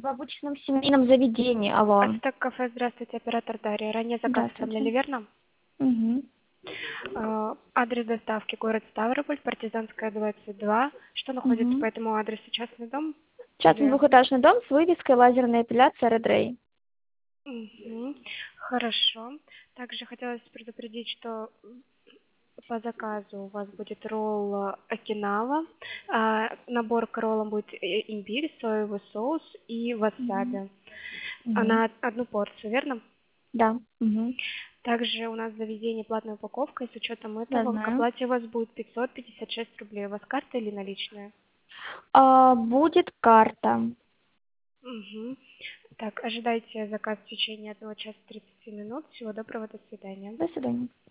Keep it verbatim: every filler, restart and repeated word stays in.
в обычном семейном заведении. Алло. Ацтек кафе, здравствуйте, оператор Дарья. Ранее заказ оформляли, Здравствуйте. верно? Угу. Э, Адрес доставки город Ставрополь, Партизанская, двадцать два. Что находится по Угу. этому адресу? Частный дом? Частный Или... двухэтажный дом с вывеской «Лазерная эпиляция Red Ray». Мгм. Хорошо. Также хотелось предупредить, что по заказу у вас будет ролл э, Окинава. А, набор к роллам будет э, имбирь, соевый соус и Угу. васаби. А Угу. на одну порцию, верно? Да. Угу. Также у нас в заведении платная упаковка, и с учетом Да, этого к знаю. оплате у вас будет пятьсот пятьдесят шесть рублей. У вас карта или наличная? А, будет карта. Угу. Так, ожидайте заказ в течение одного часа тридцати минут. Всего доброго, до свидания. До свидания.